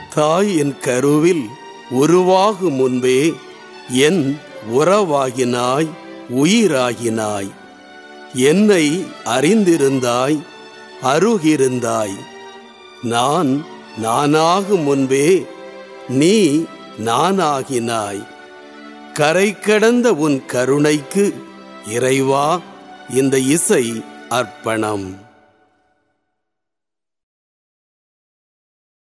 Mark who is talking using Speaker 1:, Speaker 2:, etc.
Speaker 1: தாயின் கருவில் உருவாகும் முன்பே என் உறவாகினாய், உயிராகினாய். என்னை அறிந்திருந்தாய், அருகிருந்தாய். நான் நானாகும் முன்பே நீ நானாகினாய். கரை கடந்த உன் கருணைக்கு இறைவா இந்த இசை அர்ப்பணம்.